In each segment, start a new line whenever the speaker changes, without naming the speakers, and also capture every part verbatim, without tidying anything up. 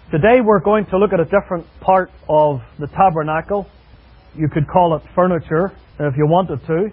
Today we're going to look at a different part of the tabernacle. You could call it furniture if you wanted to.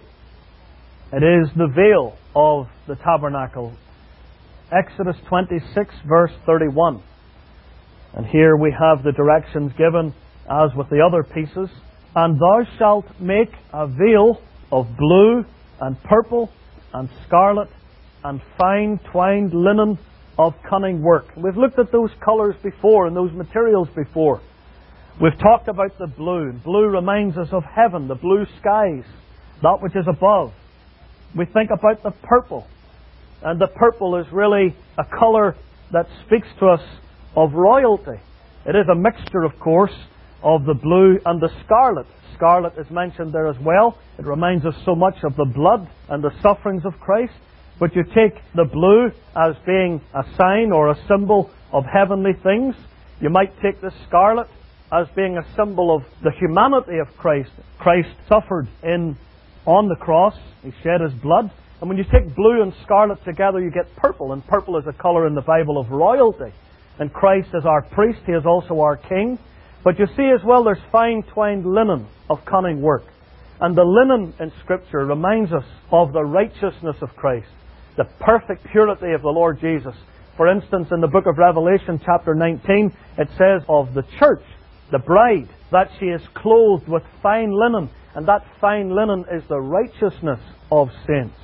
It is the veil of the tabernacle. Exodus twenty-six verse thirty-one. And here we have the directions given as with the other pieces. And thou shalt make a veil of blue and purple and scarlet and fine twined linen of cunning work. We've looked at those colours before and those materials before. We've talked about the blue. Blue reminds us of heaven, the blue skies, that which is above. We think about the purple. And the purple is really a colour that speaks to us of royalty. It is a mixture, of course, of the blue and the scarlet. Scarlet is mentioned there as well. It reminds us so much of the blood and the sufferings of Christ. But you take the blue as being a sign or a symbol of heavenly things. You might take the scarlet as being a symbol of the humanity of Christ. Christ suffered in on the cross. He shed His blood. And when you take blue and scarlet together, you get purple. And purple is a colour in the Bible of royalty. And Christ is our priest. He is also our king. But you see as well, there's fine twined linen of cunning work. And the linen in Scripture reminds us of the righteousness of Christ, the perfect purity of the Lord Jesus. For instance, in the book of Revelation, chapter nineteen, it says of the church, the bride, that she is clothed with fine linen, and that fine linen is the righteousness of saints.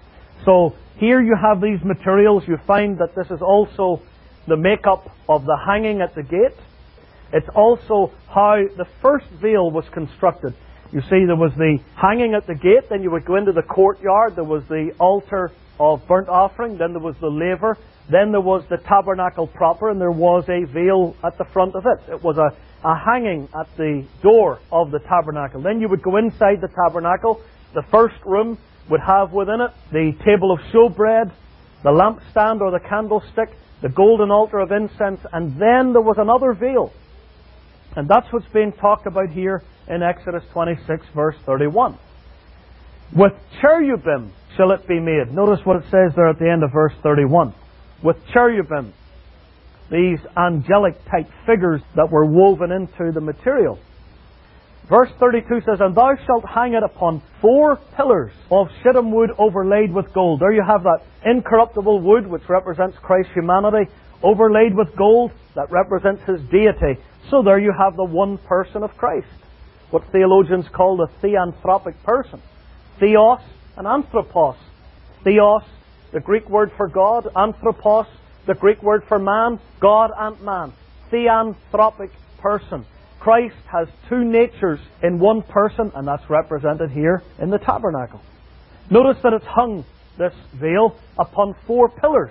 So here you have these materials. You find that this is also the makeup of the hanging at the gate. It's also how the first veil was constructed. You see, there was the hanging at the gate, then you would go into the courtyard, there was the altar of burnt offering, then there was the laver, then there was the tabernacle proper, and there was a veil at the front of it. It was a, a hanging at the door of the tabernacle. Then you would go inside the tabernacle. The first room would have within it the table of showbread, the lampstand or the candlestick, the golden altar of incense, and then there was another veil. And that's what's being talked about here in Exodus twenty-six verse thirty-one. With cherubim shall it be made. Notice what it says there at the end of verse thirty-one. With cherubim, these angelic type figures that were woven into the material. Verse thirty-two says, And thou shalt hang it upon four pillars of shittim wood overlaid with gold. There you have that incorruptible wood which represents Christ's humanity, overlaid with gold that represents His deity. So there you have the one person of Christ, what theologians call the theanthropic person. Theos and anthropos. Theos, the Greek word for God. Anthropos, the Greek word for man. God and man. Theanthropic person. Christ has two natures in one person, and that's represented here in the tabernacle. Notice that it's hung, this veil, upon four pillars.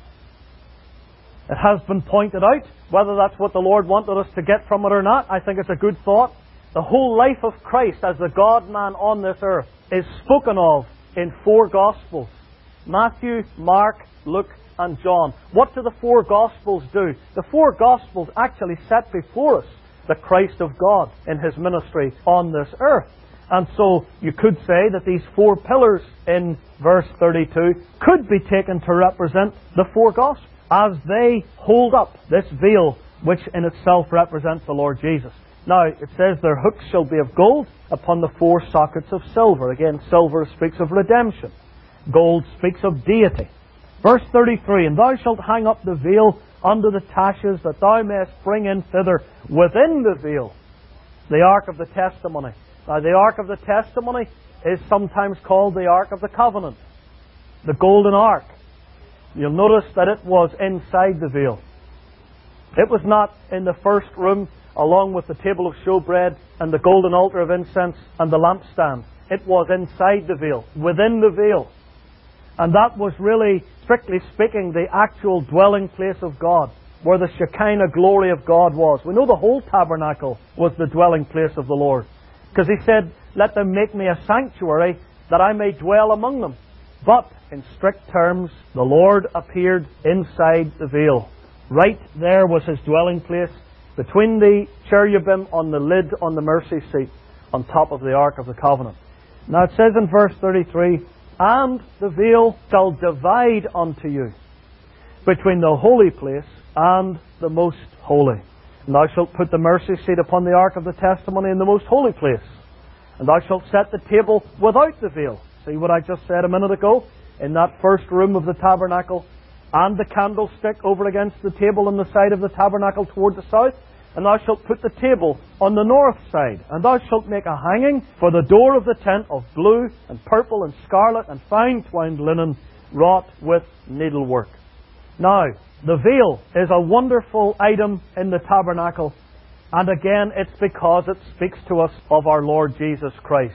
It has been pointed out, whether that's what the Lord wanted us to get from it or not, I think it's a good thought. The whole life of Christ as the God-man on this earth is spoken of in four Gospels. Matthew, Mark, Luke, and John. What do the four Gospels do? The four Gospels actually set before us the Christ of God in His ministry on this earth. And so you could say that these four pillars in verse thirty-two could be taken to represent the four Gospels, as they hold up this veil which in itself represents the Lord Jesus. Now, it says their hooks shall be of gold upon the four sockets of silver. Again, silver speaks of redemption. Gold speaks of deity. Verse thirty-three, And thou shalt hang up the veil under the taches, that thou mayest bring in thither within the veil the ark of the testimony. Now, the ark of the testimony is sometimes called the ark of the covenant, the golden ark. You'll notice that it was inside the veil. It was not in the first room along with the table of showbread and the golden altar of incense and the lampstand. It was inside the veil, within the veil. And that was really, strictly speaking, the actual dwelling place of God, where the Shekinah glory of God was. We know the whole tabernacle was the dwelling place of the Lord, because He said, Let them make me a sanctuary that I may dwell among them. But, in strict terms, the Lord appeared inside the veil. Right there was His dwelling place, between the cherubim on the lid on the mercy seat, on top of the Ark of the Covenant. Now it says in verse thirty-three, And the veil shall divide unto you between the holy place and the most holy. And thou shalt put the mercy seat upon the ark of the testimony in the most holy place. And thou shalt set the table without the veil. See what I just said a minute ago? In that first room of the tabernacle, and the candlestick over against the table on the side of the tabernacle toward the south. And thou shalt put the table on the north side. And thou shalt make a hanging for the door of the tent of blue and purple and scarlet and fine twined linen, wrought with needlework. Now, the veil is a wonderful item in the tabernacle. And again, it's because it speaks to us of our Lord Jesus Christ.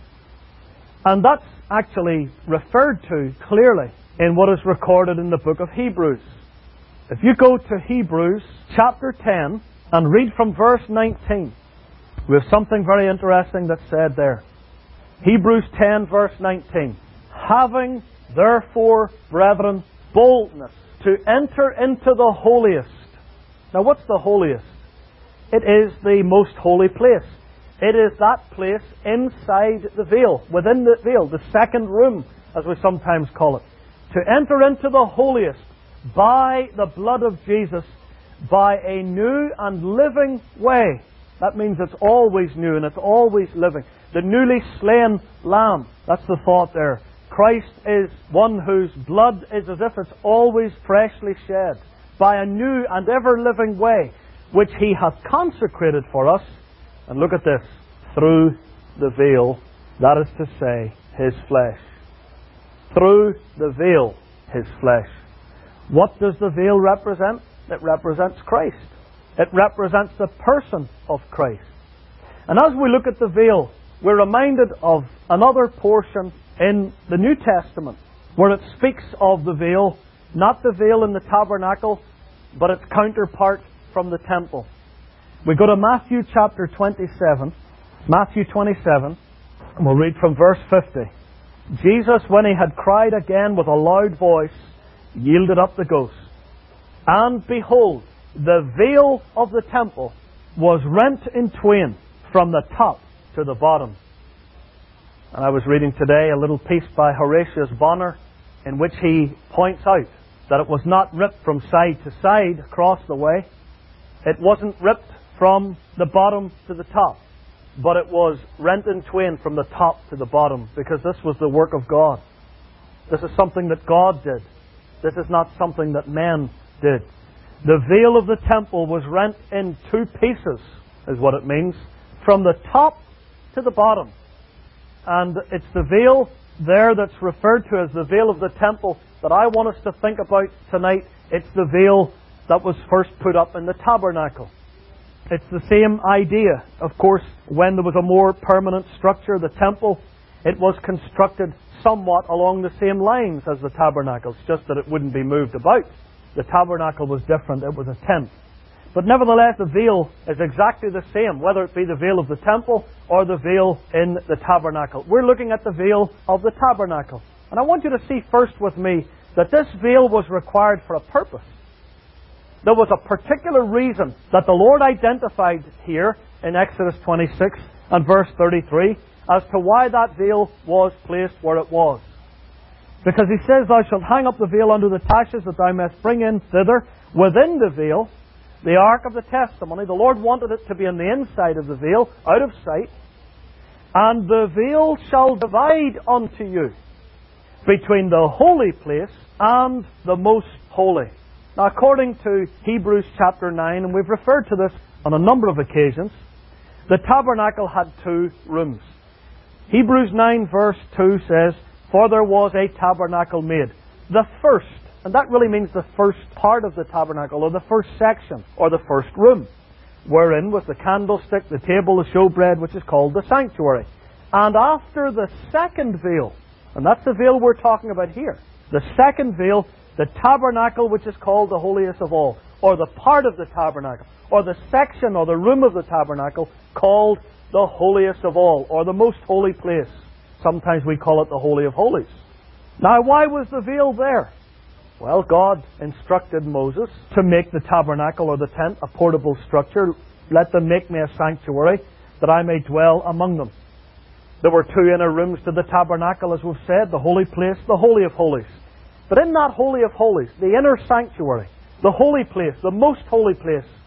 And that's actually referred to clearly in what is recorded in the book of Hebrews. If you go to Hebrews chapter ten and read from verse nineteen, we have something very interesting that's said there. Hebrews ten verse nineteen. Having therefore, brethren, boldness to enter into the holiest. Now what's the holiest? It is the most holy place. It is that place inside the veil, within the veil, the second room, as we sometimes call it. To enter into the holiest by the blood of Jesus, by a new and living way. That means it's always new and it's always living. The newly slain lamb. That's the thought there. Christ is one whose blood is as if it's always freshly shed, by a new and ever-living way, which He hath consecrated for us. And look at this. Through the veil, that is to say, His flesh. Through the veil, His flesh. What does the veil represent? It represents Christ. It represents the person of Christ. And as we look at the veil, we're reminded of another portion in the New Testament where it speaks of the veil, not the veil in the tabernacle, but its counterpart from the temple. We go to Matthew chapter twenty-seven, Matthew twenty-seven, and we'll read from verse fifty. Jesus, when He had cried again with a loud voice, yielded up the ghost. And behold, the veil of the temple was rent in twain from the top to the bottom. And I was reading today a little piece by Horatius Bonner in which he points out that it was not ripped from side to side across the way. It wasn't ripped from the bottom to the top, but it was rent in twain from the top to the bottom, because this was the work of God. This is something that God did. This is not something that men did. The veil of the temple was rent in two pieces, is what it means, from the top to the bottom. And it's the veil there that's referred to as the veil of the temple that I want us to think about tonight. It's the veil that was first put up in the tabernacle. It's the same idea. Of course, when there was a more permanent structure, the temple, it was constructed somewhat along the same lines as the tabernacle. It's just that it wouldn't be moved about. The tabernacle was different. It was a tent. But nevertheless, the veil is exactly the same, whether it be the veil of the temple or the veil in the tabernacle. We're looking at the veil of the tabernacle. And I want you to see first with me that this veil was required for a purpose. There was a particular reason that the Lord identified here in Exodus twenty-six and verse thirty-three as to why that veil was placed where it was. Because He says, Thou shalt hang up the veil under the taches, that thou mayest bring in thither, within the veil, the ark of the testimony. The Lord wanted it to be on the inside of the veil, out of sight. And the veil shall divide unto you between the holy place and the most holy. Now, according to Hebrews chapter nine, and we've referred to this on a number of occasions, the tabernacle had two rooms. Hebrews nine verse two says, For there was a tabernacle made, the first, and that really means the first part of the tabernacle, or the first section, or the first room, wherein was the candlestick, the table, the showbread, which is called the sanctuary. And after the second veil, and that's the veil we're talking about here, the second veil, the tabernacle, which is called the holiest of all, or the part of the tabernacle, or the section or the room of the tabernacle called the holiest of all, or the most holy place. Sometimes we call it the Holy of Holies. Now, why was the veil there? Well, God instructed Moses to make the tabernacle or the tent a portable structure. Let them make me a sanctuary, that I may dwell among them. There were two inner rooms to the tabernacle, as we've said, the holy place, the Holy of Holies. But in that Holy of Holies, the inner sanctuary, the holy place, the most holy place,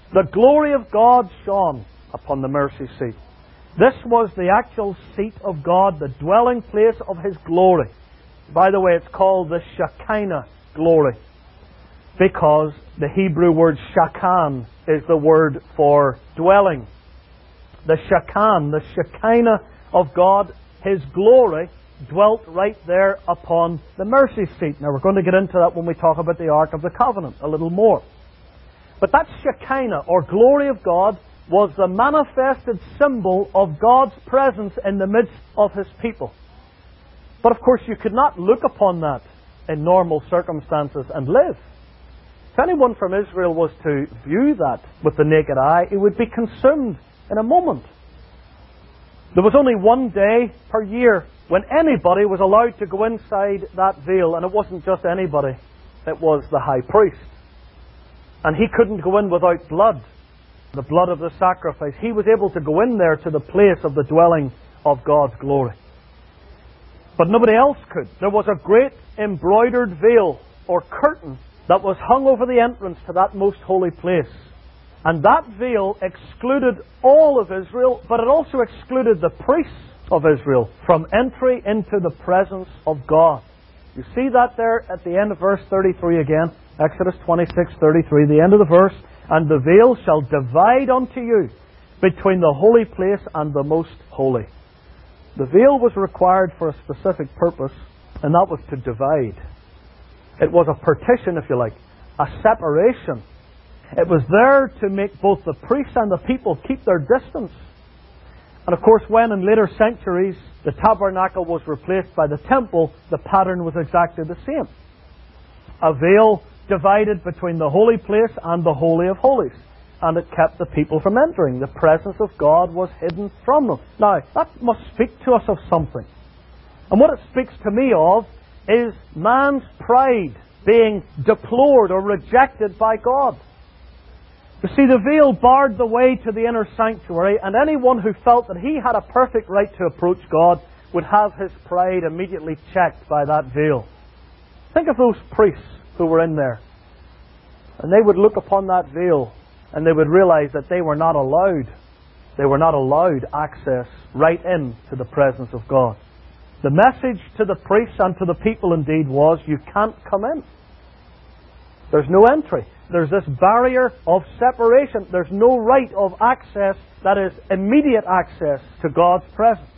The glory of God shone upon the mercy seat. This was the actual seat of God, the dwelling place of His glory. By the way, it's called the Shekinah glory, because the Hebrew word shakan is the word for dwelling. The shakan, the Shekinah of God, His glory, dwelt right there upon the mercy seat. Now we're going to get into that when we talk about the Ark of the Covenant a little more. But that Shekinah, or glory of God, was the manifested symbol of God's presence in the midst of His people. But of course you could not look upon that in normal circumstances and live. If anyone from Israel was to view that with the naked eye, it would be consumed in a moment. There was only one day per year when anybody was allowed to go inside that veil, and it wasn't just anybody, it was the high priest. And he couldn't go in without blood, the blood of the sacrifice. He was able to go in there to the place of the dwelling of God's glory. But nobody else could. There was a great embroidered veil or curtain that was hung over the entrance to that most holy place. And that veil excluded all of Israel, but it also excluded the priests of Israel from entry into the presence of God. You see that there at the end of verse thirty-three again, Exodus twenty-six thirty-three, the end of the verse. And the veil shall divide unto you between the holy place and the most holy. The veil was required for a specific purpose, and that was to divide. It was a partition, if you like, a separation. It was there to make both the priests and the people keep their distance. And of course, when in later centuries the tabernacle was replaced by the temple, the pattern was exactly the same. A veil divided between the holy place and the Holy of Holies, and it kept the people from entering. The presence of God was hidden from them. Now, that must speak to us of something. And what it speaks to me of is man's pride being deplored or rejected by God. You see, the veil barred the way to the inner sanctuary, and anyone who felt that he had a perfect right to approach God would have his pride immediately checked by that veil. Think of those priests who were in there. And they would look upon that veil and they would realize that they were not allowed, they were not allowed access right in to the presence of God. The message to the priests and to the people indeed was, you can't come in. There's no entry. There's this barrier of separation. There's no right of access that is immediate access to God's presence.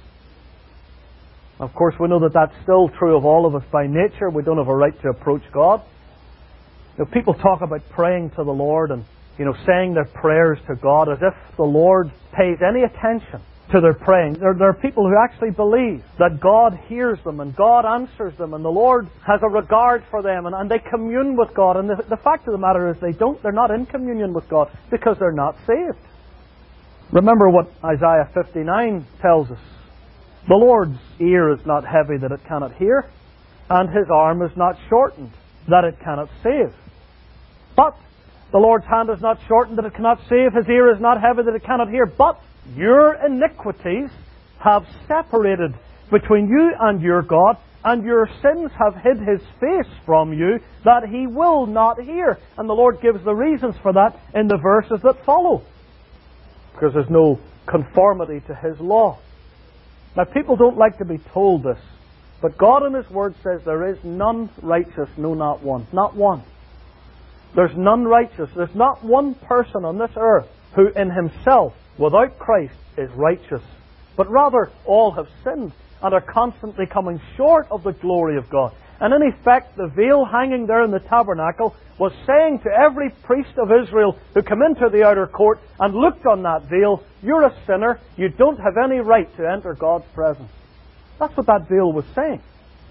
Of course, we know that that's still true of all of us by nature. We don't have a right to approach God. You know, people talk about praying to the Lord and, you know, saying their prayers to God as if the Lord pays any attention to their praying. There, there are people who actually believe that God hears them and God answers them and the Lord has a regard for them and, and they commune with God. And the, the fact of the matter is they don't, they're not in communion with God because they're not saved. Remember what Isaiah fifty-nine tells us. The Lord's ear is not heavy that it cannot hear, and His arm is not shortened that it cannot save. But the Lord's hand is not shortened that it cannot save, His ear is not heavy that it cannot hear. But your iniquities have separated between you and your God, and your sins have hid His face from you, that He will not hear. And the Lord gives the reasons for that in the verses that follow. Because there's no conformity to His law. Now, people don't like to be told this, but God in His Word says there is none righteous, no, not one. Not one. There's none righteous. There's not one person on this earth who in himself, without Christ, is righteous. But rather, all have sinned and are constantly coming short of the glory of God. And in effect, the veil hanging there in the tabernacle was saying to every priest of Israel who came into the outer court and looked on that veil, you're a sinner, you don't have any right to enter God's presence. That's what that veil was saying.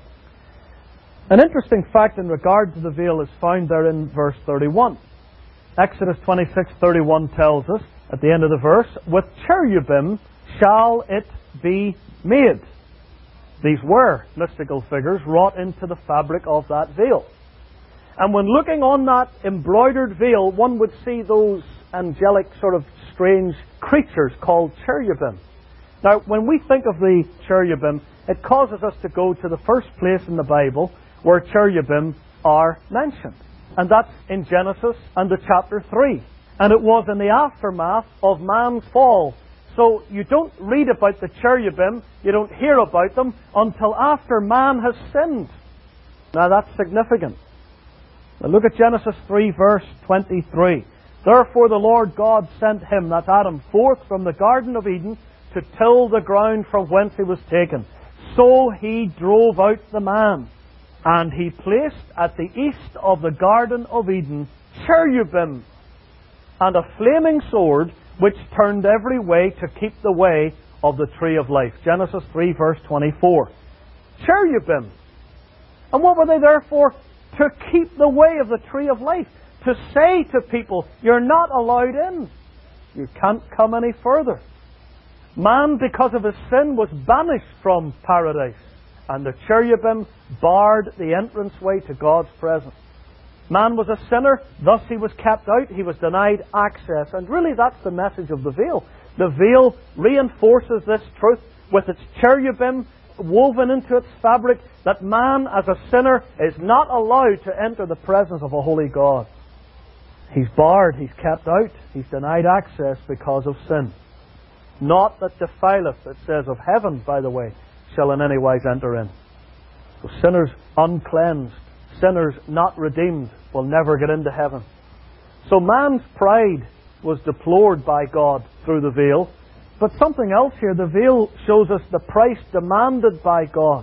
An interesting fact in regard to the veil is found there in verse thirty-one. Exodus twenty-six thirty-one tells us, at the end of the verse, with cherubim shall it be made. These were mystical figures wrought into the fabric of that veil. And when looking on that embroidered veil, one would see those angelic sort of strange creatures called cherubim. Now, when we think of the cherubim, it causes us to go to the first place in the Bible where cherubim are mentioned. And that's in Genesis and the chapter three. And it was in the aftermath of man's fall. So you don't read about the cherubim, you don't hear about them until after man has sinned. Now that's significant. Now look at Genesis three verse twenty-three. Therefore the Lord God sent him, that's Adam, forth from the Garden of Eden to till the ground from whence he was taken. So he drove out the man, and he placed at the east of the Garden of Eden cherubim and a flaming sword, which turned every way to keep the way of the tree of life. Genesis three verse twenty-four. Cherubim. And what were they there for? To keep the way of the tree of life. To say to people, you're not allowed in. You can't come any further. Man, because of his sin, was banished from paradise. And the cherubim barred the entranceway to God's presence. Man was a sinner, thus he was kept out, he was denied access. And really that's the message of the veil. The veil reinforces this truth with its cherubim woven into its fabric, that man as a sinner is not allowed to enter the presence of a holy God. He's barred, he's kept out, he's denied access because of sin. Not that defileth, it says, of heaven, by the way, shall in any wise enter in. So sinners uncleansed, sinners not redeemed, will never get into heaven. So man's pride was deplored by God through the veil. But something else here, the veil shows us the price demanded by God.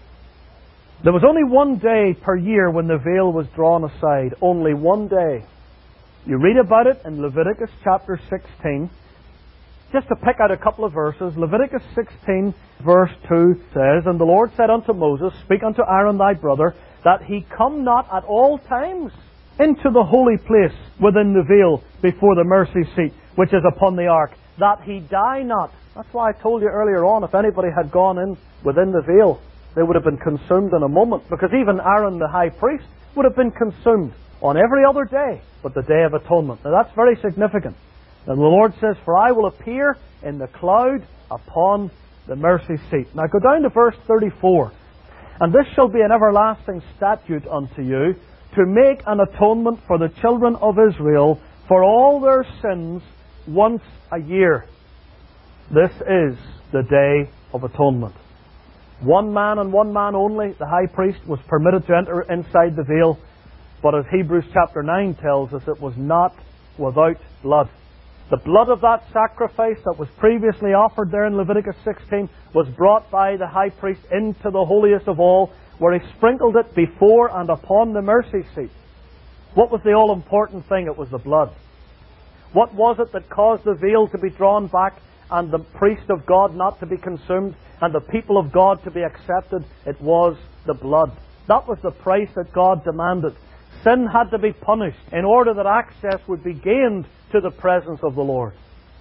There was only one day per year when the veil was drawn aside. Only one day. You read about it in Leviticus chapter sixteen. Just to pick out a couple of verses, Leviticus sixteen verse two says, And the Lord said unto Moses, Speak unto Aaron thy brother, that he come not at all times into the holy place within the veil before the mercy seat, which is upon the ark, that he die not. That's why I told you earlier on, if anybody had gone in within the veil, they would have been consumed in a moment, because even Aaron the high priest would have been consumed on every other day but the Day of Atonement. Now that's very significant. And the Lord says, For I will appear in the cloud upon the mercy seat. Now go down to verse thirty-four. And this shall be an everlasting statute unto you, to make an atonement for the children of Israel for all their sins once a year. This is the Day of Atonement. One man and one man only, the high priest, was permitted to enter inside the veil. But as Hebrews chapter nine tells us, it was not without blood. The blood of that sacrifice that was previously offered there in Leviticus sixteen was brought by the high priest into the holiest of all, where he sprinkled it before and upon the mercy seat. What was the all-important thing? It was the blood. What was it that caused the veil to be drawn back and the priest of God not to be consumed and the people of God to be accepted? It was the blood. That was the price that God demanded. Sin had to be punished in order that access would be gained to the presence of the Lord.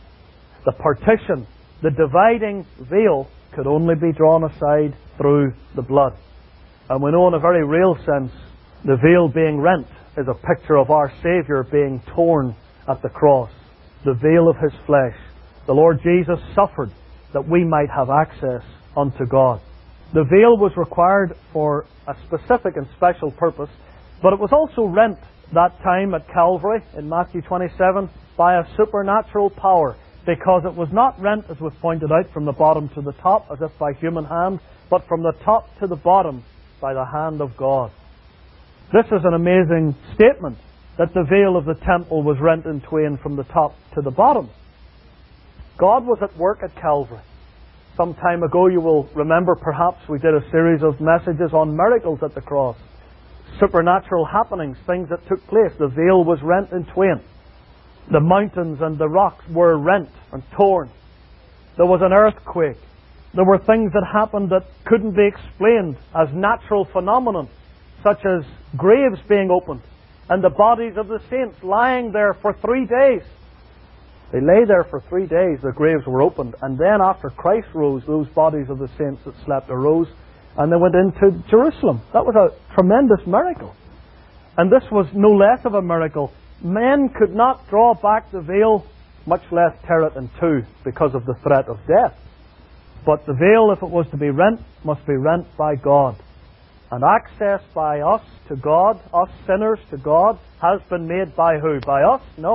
The partition, the dividing veil, could only be drawn aside through the blood. And we know in a very real sense, the veil being rent is a picture of our Saviour being torn at the cross. The veil of His flesh. The Lord Jesus suffered that we might have access unto God. The veil was required for a specific and special purpose, but it was also rent that time at Calvary in Matthew twenty-seven by a supernatural power, because it was not rent, as was pointed out, from the bottom to the top as if by human hand, but from the top to the bottom by the hand of God. This is an amazing statement, that the veil of the temple was rent in twain from the top to the bottom. God was at work at Calvary. Some time ago, you will remember, perhaps, we did a series of messages on miracles at the cross. Supernatural happenings, things that took place. The veil was rent in twain. The mountains and the rocks were rent and torn. There was an earthquake. There were things that happened that couldn't be explained as natural phenomenon, such as graves being opened and the bodies of the saints lying there for three days. They lay there for three days, the graves were opened, and then after Christ rose, those bodies of the saints that slept arose, and they went into Jerusalem. That was a tremendous miracle. And this was no less of a miracle. Men could not draw back the veil, much less tear it in two, because of the threat of death. But the veil, if it was to be rent, must be rent by God. And access by us to God, us sinners to God, has been made by who? By us? No.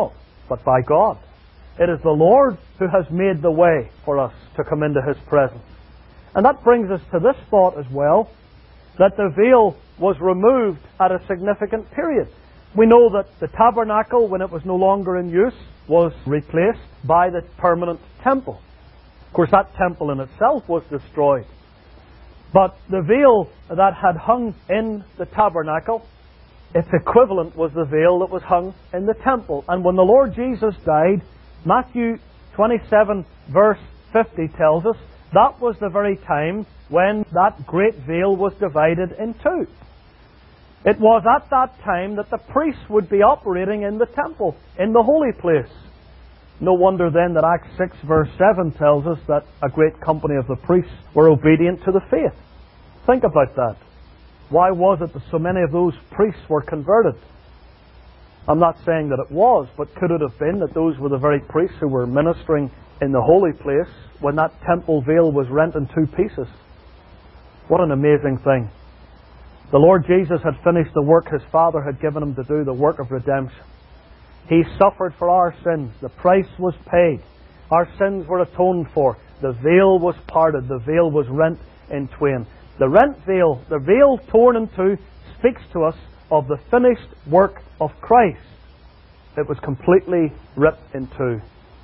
but by God. It is the Lord who has made the way for us to come into His presence. And that brings us to this thought as well, that the veil was removed at a significant period. We know that the tabernacle, when it was no longer in use, was replaced by the permanent temple. Of course, that temple in itself was destroyed. But the veil that had hung in the tabernacle, its equivalent was the veil that was hung in the temple. And when the Lord Jesus died, Matthew twenty-seven verse fifty tells us that was the very time when that great veil was divided in two. It was at that time that the priests would be operating in the temple, in the holy place. No wonder then that Acts six verse seven tells us that a great company of the priests were obedient to the faith. Think about that. Why was it that so many of those priests were converted? I'm not saying that it was, but could it have been that those were the very priests who were ministering in the holy place when that temple veil was rent in two pieces? What an amazing thing. The Lord Jesus had finished the work His Father had given Him to do, the work of redemption. He suffered for our sins. The price was paid. Our sins were atoned for. The veil was parted. The veil was rent in twain. The rent veil, the veil torn in two, speaks to us of the finished work of Christ. It was completely ripped in two.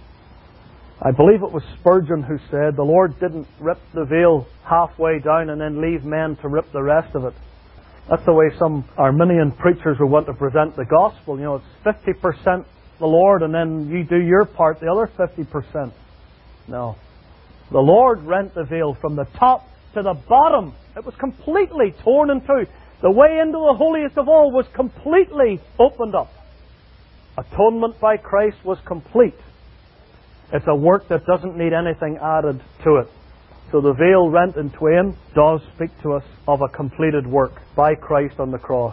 I believe it was Spurgeon who said, the Lord didn't rip the veil halfway down and then leave men to rip the rest of it. That's the way some Arminian preachers who want to present the gospel. You know, it's fifty percent the Lord and then you do your part, the other fifty percent. No. The Lord rent the veil from the top to the bottom. It was completely torn in two. The way into the holiest of all was completely opened up. Atonement by Christ was complete. It's a work that doesn't need anything added to it. So the veil rent in twain does speak to us of a completed work by Christ on the cross.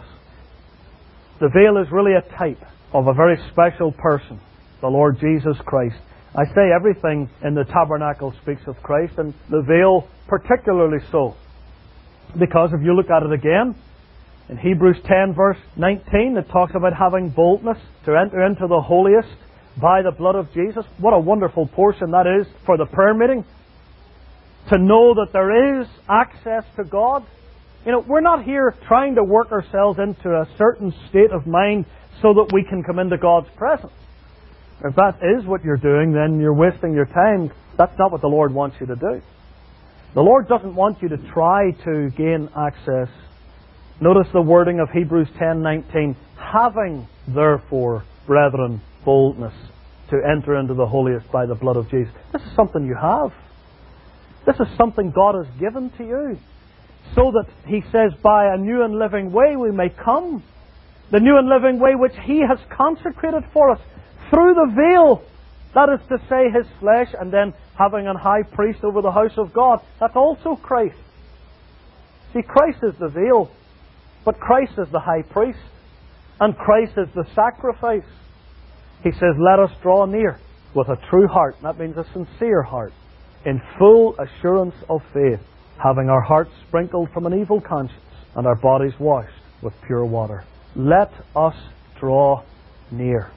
The veil is really a type of a very special person, the Lord Jesus Christ. I say everything in the tabernacle speaks of Christ, and the veil particularly so. Because if you look at it again, in Hebrews ten verse nineteen, it talks about having boldness to enter into the holiest by the blood of Jesus. What a wonderful portion that is for the prayer meeting. To know that there is access to God. You know, we're not here trying to work ourselves into a certain state of mind so that we can come into God's presence. If that is what you're doing, then you're wasting your time. That's not what the Lord wants you to do. The Lord doesn't want you to try to gain access. Notice the wording of Hebrews ten nineteen. Having, therefore, brethren, boldness to enter into the holiest by the blood of Jesus. This is something you have. This is something God has given to you. So that He says, by a new and living way we may come. The new and living way which He has consecrated for us through the veil. That is to say, His flesh, and then having an high priest over the house of God. That's also Christ. See, Christ is the veil, but Christ is the high priest, and Christ is the sacrifice. He says, let us draw near with a true heart. That means a sincere heart, in full assurance of faith, having our hearts sprinkled from an evil conscience and our bodies washed with pure water. Let us draw near.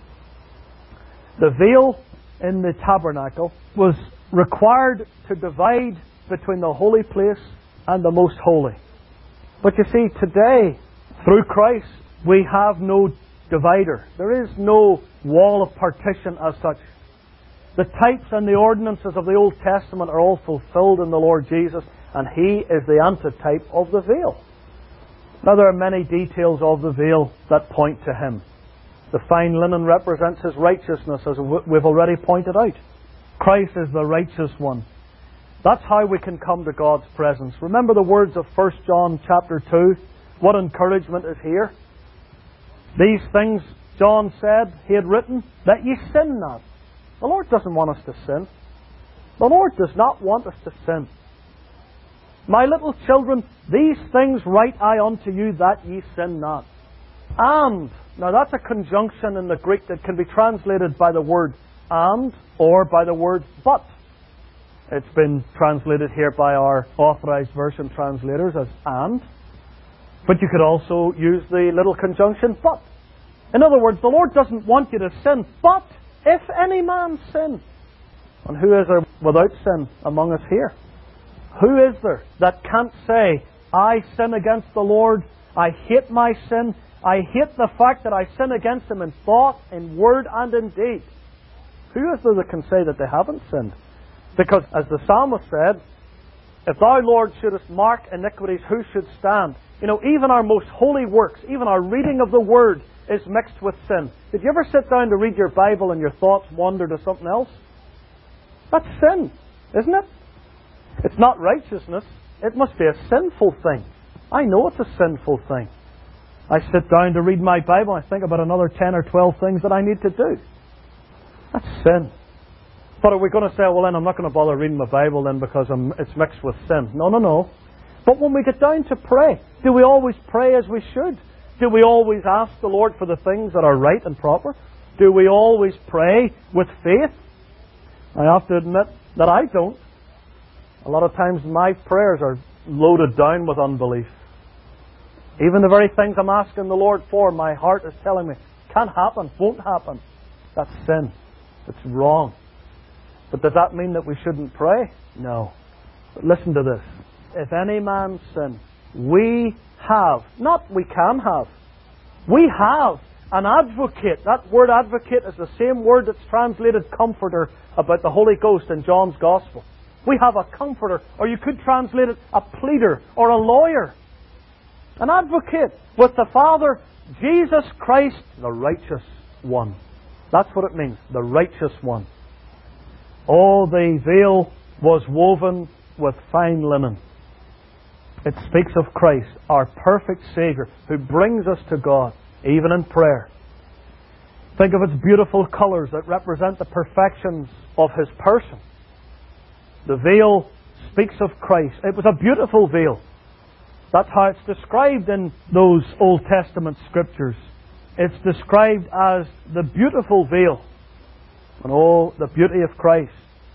The veil in the tabernacle was required to divide between the holy place and the most holy. But you see, today, through Christ, we have no divider. There is no wall of partition as such. The types and the ordinances of the Old Testament are all fulfilled in the Lord Jesus, and He is the antitype of the veil. Now there are many details of the veil that point to Him. The fine linen represents His righteousness, as we've already pointed out. Christ is the righteous one. That's how we can come to God's presence. Remember the words of First John chapter two? What encouragement is here? These things, John said, he had written, that ye sin not. The Lord doesn't want us to sin. The Lord does not want us to sin. My little children, these things write I unto you, that ye sin not. And, now that's a conjunction in the Greek that can be translated by the word and, or by the word but. It's been translated here by our Authorized Version translators as and. But you could also use the little conjunction but. In other words, the Lord doesn't want you to sin, but if any man sin. And who is there without sin among us here? Who is there that can't say, I sin against the Lord, I hate my sin, I hate the fact that I sin against Him in thought, in word, and in deed? Who is there that can say that they haven't sinned? Because, as the psalmist said, if Thou, Lord, shouldest mark iniquities, who should stand? You know, even our most holy works, even our reading of the Word is mixed with sin. Did you ever sit down to read your Bible and your thoughts wander to something else? That's sin, isn't it? It's not righteousness. It must be a sinful thing. I know it's a sinful thing. I sit down to read my Bible and I think about another ten or twelve things that I need to do. That's sin. But are we going to say, well then I'm not going to bother reading my Bible then because I'm, it's mixed with sin? No, no, no. But when we get down to pray, do we always pray as we should? Do we always ask the Lord for the things that are right and proper? Do we always pray with faith? I have to admit that I don't. A lot of times my prayers are loaded down with unbelief. Even the very things I'm asking the Lord for, my heart is telling me, can't happen, won't happen. That's sin. It's wrong. But does that mean that we shouldn't pray? No. But listen to this. If any man sin, we have, not we can have, we have an advocate. That word advocate is the same word that's translated comforter about the Holy Ghost in John's Gospel. We have a comforter, or you could translate it a pleader or a lawyer. An advocate with the Father, Jesus Christ, the righteous one. That's what it means, the righteous one. Oh, the veil was woven with fine linen. It speaks of Christ, our perfect Saviour, who brings us to God, even in prayer. Think of its beautiful colours that represent the perfections of His person. The veil speaks of Christ. It was a beautiful veil. That's how it's described in those Old Testament scriptures. It's described as the beautiful veil. And oh, the beauty of Christ.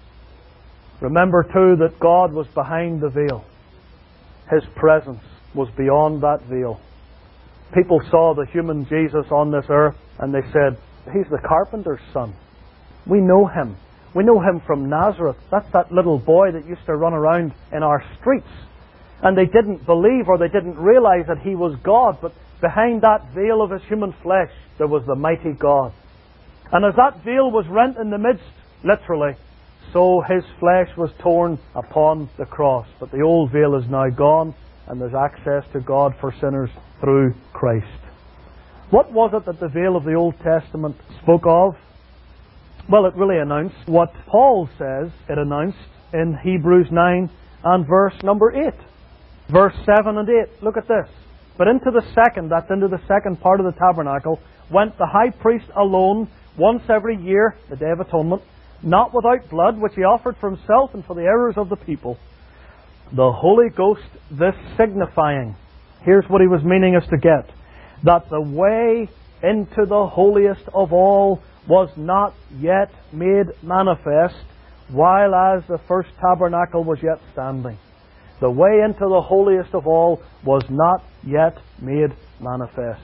Remember too that God was behind the veil. His presence was beyond that veil. People saw the human Jesus on this earth and they said, He's the carpenter's son. We know Him. We know Him from Nazareth. That's that little boy that used to run around in our streets. And they didn't believe or they didn't realize that He was God. But behind that veil of His human flesh, there was the mighty God. And as that veil was rent in the midst, literally, so His flesh was torn upon the cross. But the old veil is now gone, and there's access to God for sinners through Christ. What was it that the veil of the Old Testament spoke of? Well, it really announced what Paul says it announced in Hebrews nine and verse number eight. Verse seven and eight. Look at this. But into the second, that's into the second part of the tabernacle, went the high priest alone, once every year, the Day of Atonement, not without blood, which he offered for himself and for the errors of the people. The Holy Ghost, this signifying, here's what he was meaning us to get, that the way into the holiest of all was not yet made manifest, while as the first tabernacle was yet standing. The way into the holiest of all was not yet made manifest.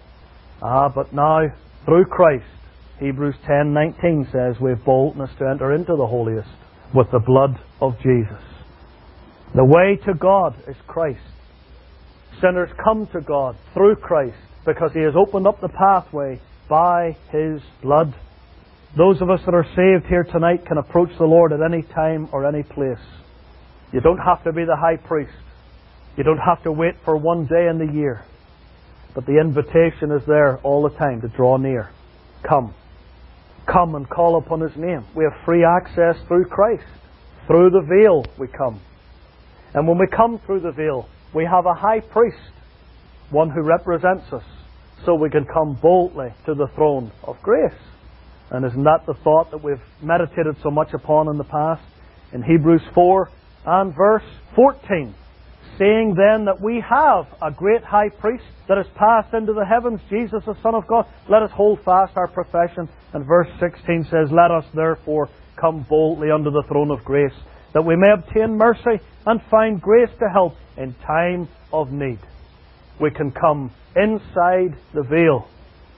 Ah, but now, through Christ, Hebrews ten nineteen says, we have boldness to enter into the holiest with the blood of Jesus. The way to God is Christ. Sinners come to God through Christ because He has opened up the pathway by His blood. Those of us that are saved here tonight can approach the Lord at any time or any place. You don't have to be the high priest. You don't have to wait for one day in the year. But the invitation is there all the time to draw near. Come. Come and call upon His name. We have free access through Christ. Through the veil we come. And when we come through the veil, we have a high priest, one who represents us, so we can come boldly to the throne of grace. And isn't that the thought that we've meditated so much upon in the past? In Hebrews four and verse fourteen. Saying then that we have a great high priest that has passed into the heavens, Jesus the Son of God, let us hold fast our profession. And verse sixteen says, let us therefore come boldly unto the throne of grace, that we may obtain mercy and find grace to help in time of need. We can come inside the veil.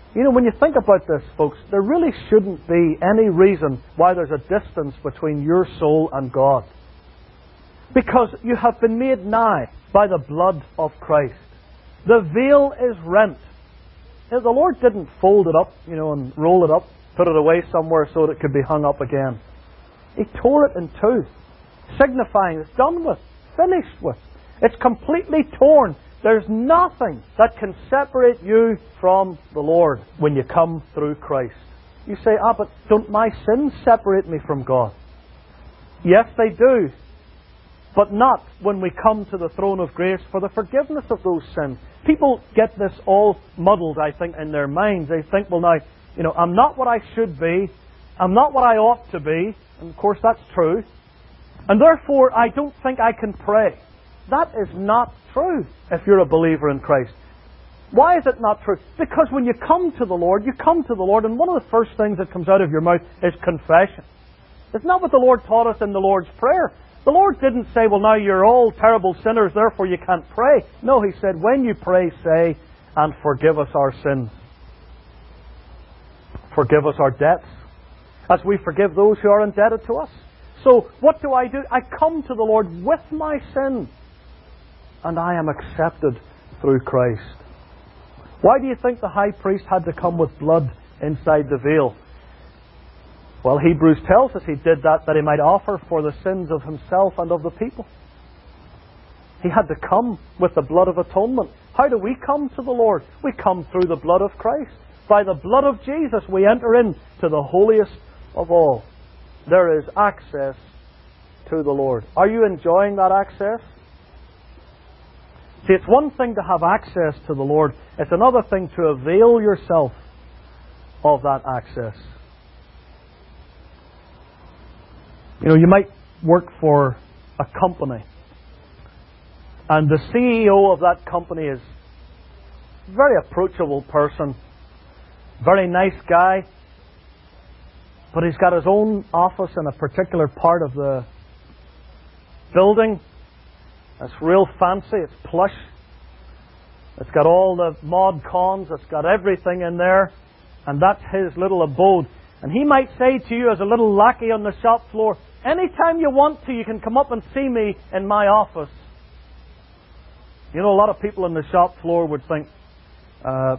You know, when you think about this, folks, there really shouldn't be any reason why there's a distance between your soul and God. Because you have been made nigh by the blood of Christ. The veil is rent. You know, the Lord didn't fold it up, you know, and roll it up, put it away somewhere so that it could be hung up again. He tore it in two, signifying it's done with, finished with. It's completely torn. There's nothing that can separate you from the Lord when you come through Christ. You say, ah, but don't my sins separate me from God? Yes, they do. But not when we come to the throne of grace for the forgiveness of those sins. People get this all muddled, I think, in their minds. They think, well now, you know, I'm not what I should be. I'm not what I ought to be. And of course that's true. And therefore I don't think I can pray. That is not true if you're a believer in Christ. Why is it not true? Because when you come to the Lord, you come to the Lord, and one of the first things that comes out of your mouth is confession. It's not what the Lord taught us in the Lord's Prayer. The Lord didn't say, well now you're all terrible sinners, therefore you can't pray. No, He said, when you pray, say, and forgive us our sins. Forgive us our debts, as we forgive those who are indebted to us. So, what do I do? I come to the Lord with my sin, and I am accepted through Christ. Why do you think the high priest had to come with blood inside the veil? Well, Hebrews tells us he did that that he might offer for the sins of himself and of the people. He had to come with the blood of atonement. How do we come to the Lord? We come through the blood of Christ. By the blood of Jesus we enter into the holiest of all. There is access to the Lord. Are you enjoying that access? See, it's one thing to have access to the Lord. It's another thing to avail yourself of that access. You know, you might work for a company, and the C E O of that company is a very approachable person, very nice guy, but he's got his own office in a particular part of the building. It's real fancy, it's plush, it's got all the mod cons, it's got everything in there, and that's his little abode. And he might say to you as a little lackey on the shop floor, anytime you want to, you can come up and see me in my office. You know, a lot of people on the shop floor would think, uh,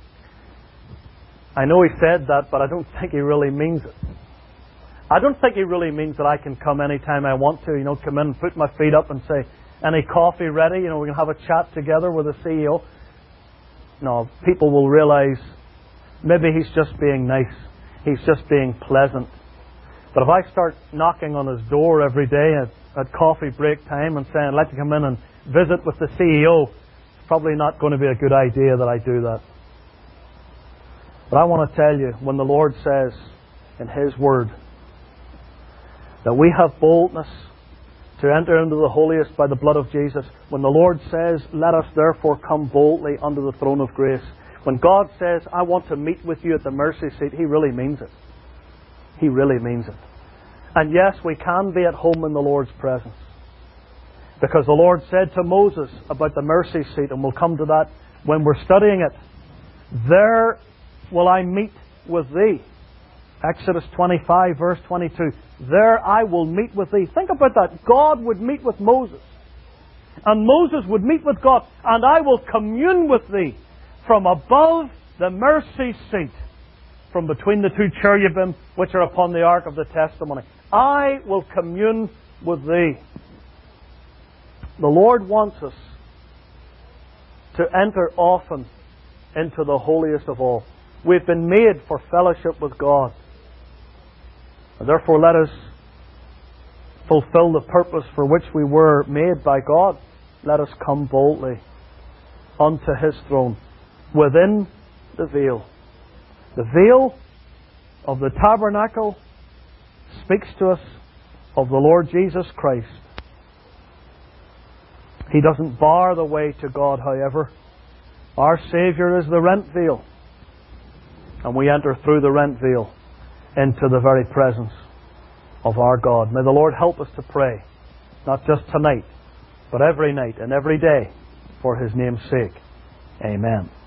I know he said that, but I don't think he really means it. I don't think he really means that I can come anytime I want to, you know, come in and put my feet up and say, any coffee ready? You know, we can have a chat together with the C E O. No, people will realize maybe he's just being nice. He's just being pleasant. But if I start knocking on his door every day at, at coffee break time and saying, I'd like to come in and visit with the C E O, it's probably not going to be a good idea that I do that. But I want to tell you, when the Lord says in His Word that we have boldness to enter into the holiest by the blood of Jesus, when the Lord says, let us therefore come boldly under the throne of grace, when God says, I want to meet with you at the mercy seat, He really means it. He really means it. And yes, we can be at home in the Lord's presence. Because the Lord said to Moses about the mercy seat, and we'll come to that when we're studying it, there will I meet with thee. Exodus twenty-five, verse twenty-two. There I will meet with thee. Think about that. God would meet with Moses. And Moses would meet with God. And I will commune with thee from above the mercy seat, from between the two cherubim which are upon the ark of the testimony. I will commune with thee. The Lord wants us to enter often into the holiest of all. We've been made for fellowship with God. And therefore let us fulfill the purpose for which we were made by God. Let us come boldly unto His throne within the veil. The veil of the tabernacle speaks to us of the Lord Jesus Christ. He doesn't bar the way to God, however. Our Saviour is the rent veil. And we enter through the rent veil into the very presence of our God. May the Lord help us to pray, not just tonight, but every night and every day for His name's sake. Amen.